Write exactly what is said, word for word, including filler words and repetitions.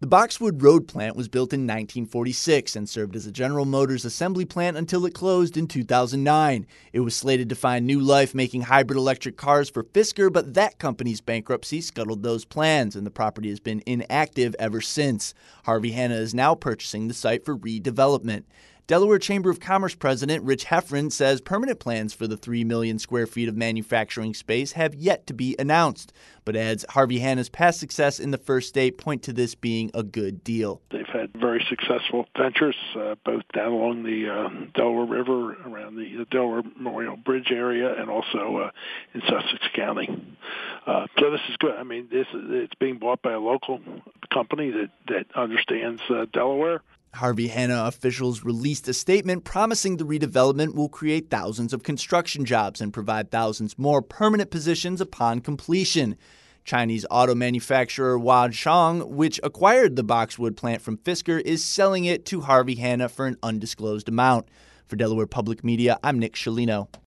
The Boxwood Road plant was built in nineteen forty-six and served as a General Motors assembly plant until it closed in two thousand nine. It was slated to find new life making hybrid electric cars for Fisker, but that company's bankruptcy scuttled those plans, and the property has been inactive ever since. Harvey Hanna is now purchasing the site for redevelopment. Delaware Chamber of Commerce President Rich Heffron says permanent plans for the three million square feet of manufacturing space have yet to be announced, but adds Harvey Hanna's past success in the first state point to this being a good deal. They've had very successful ventures, uh, both down along the uh, Delaware River, around the, the Delaware Memorial Bridge area, and also uh, in Sussex County. Uh, so this is good. I mean, this it's being bought by a local company that, that understands uh, Delaware. Harvey Hanna officials released a statement promising the redevelopment will create thousands of construction jobs and provide thousands more permanent positions upon completion. Chinese auto manufacturer Huaqiang, which acquired the Boxwood plant from Fisker, is selling it to Harvey Hanna for an undisclosed amount. For Delaware Public Media, I'm Nick Scialino.